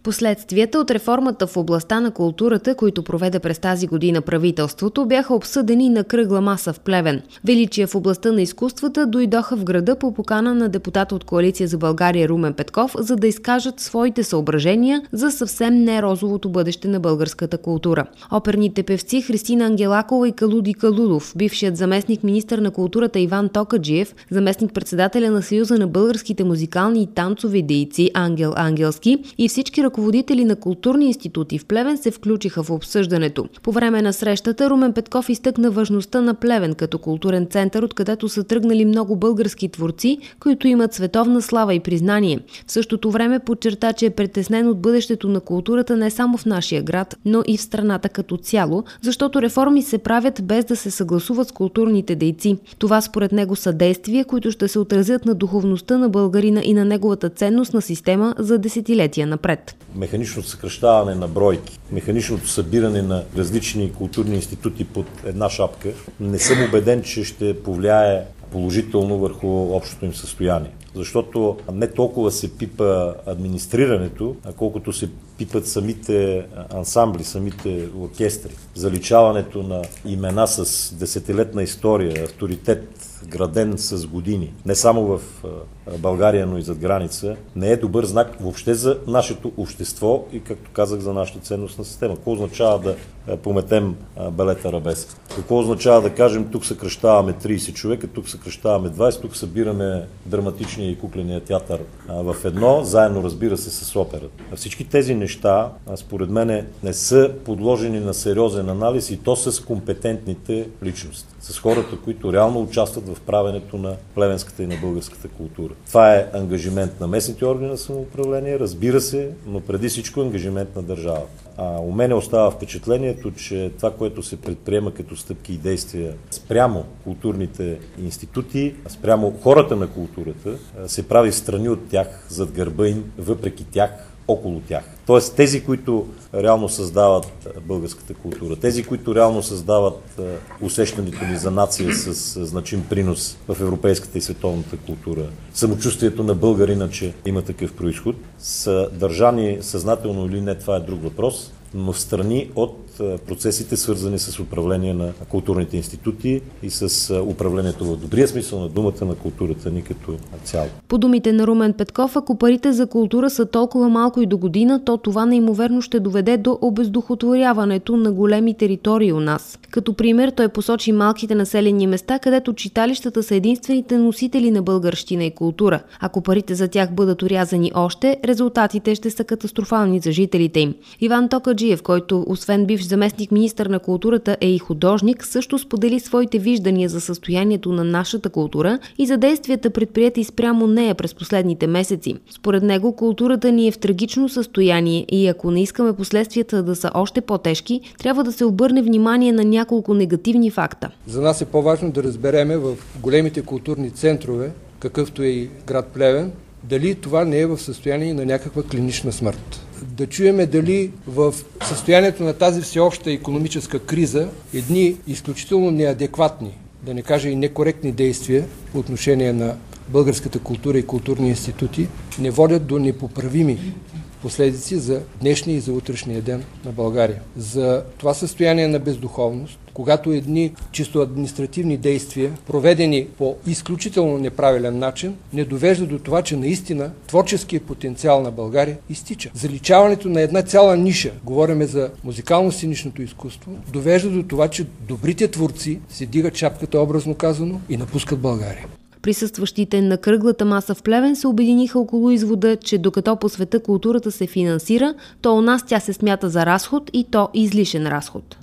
Последствията от реформата в областта на културата, които проведе през тази година правителството, бяха обсъдени на кръгла маса в Плевен. Величия в областта на изкуствата дойдоха в града по покана на депутата от Коалиция за България Румен Петков, за да изкажат своите съображения за съвсем не розовото бъдеще на българската култура. Оперните певци Христина Ангелакова и Калуди Калудов, бившият заместник-министър на културата Иван Токаджиев, заместник-председателя на Съюза на българските музикални и танцови дейци Ангел Ангелски и всички ръководители на културни институти в Плевен се включиха в обсъждането. По време на срещата Румен Петков изтъкна важността на Плевен като културен център, откъдето са тръгнали много български творци, които имат световна слава и признание. В същото време подчерта, че е притеснен от бъдещето на културата не само в нашия град, но и в страната като цяло, защото реформи се правят без да се съгласуват с културните дейци. Това според него са действия, които ще се отразят на духовността на българина и на неговата ценностна система за десетилетия напред. Механичното съкращаване на бройки, механичното събиране на различни културни институти под една шапка, не съм убеден, че ще повлияе положително върху общото им състояние. Защото не толкова се пипа администрирането, а колкото се пипат самите ансамбли, самите оркестри. Заличаването на имена с десетилетна история, авторитет, граден с години, не само в България, но и зад граница, не е добър знак въобще за нашето общество и, както казах, за нашата ценностна система. Какво означава да пометем балет арабеск? Какво означава да кажем, тук съкращаваме 30 човека, тук съкращаваме 20, тук събираме драматичния и кукления театър в едно, заедно, разбира се, с операта. Всички тези неща, според мен, не са подложени на сериозен анализ и то с компетентните личности, с хората, които реално участват в правенето на плевенската и на българската култура. Това е ангажимент на местните органи на самоуправление, разбира се, но преди всичко ангажимент на държавата. У мене остава впечатлението, че това, което се предприема като стъпки и действия спрямо културните институти, спрямо хората на културата, се прави встрани от тях, зад гърба им, въпреки тях, около тях. Тоест тези, които реално създават българската култура, тези, които реално създават усещането ни за нация с значим принос в европейската и световната култура, самочувствието на българина, че има такъв произход, са държани съзнателно или не, това е друг въпрос, но встрани от процесите, свързани с управление на културните институти и с управлението в добрия смисъл на думата на културата ни като цяло. По думите на Румен Петков, ако парите за култура са толкова малко и до година, то това неимоверно ще доведе до обездухотворяването на големи територии у нас. Като пример той посочи малките населени места, където читалищата са единствените носители на българщина и култура. Ако парите за тях бъдат орязани още, резултатите ще са катастрофални за жителите им. Иван Токаджиев, който освен бивш заместник-министър на културата е и художник, също сподели своите виждания за състоянието на нашата култура и за действията предприети спрямо нея през последните месеци. Според него културата ни е в трагично състояние и ако не искаме последствията да са още по-тежки, трябва да се обърне внимание на няколко негативни факта. За нас е по-важно да разбереме в големите културни центрове, какъвто е и град Плевен, дали това не е в състояние на някаква клинична смърт. Да чуеме дали в състоянието на тази всеобща икономическа криза едни изключително неадекватни, да не кажа и некоректни действия по отношение на българската култура и културни институти не водят до непоправими последици за днешния и за утрешния ден на България. За това състояние на бездуховност, когато едни чисто административни действия, проведени по изключително неправилен начин, не довежда до това, че наистина творческият потенциал на България изтича. Заличаването на една цяла ниша, говорим за музикално-сценичното изкуство, довежда до това, че добрите творци си дигат шапката, образно казано, и напускат България. Присъстващите на кръглата маса в Плевен се обединиха около извода, че докато по света културата се финансира, то у нас тя се смята за разход и то излишен разход.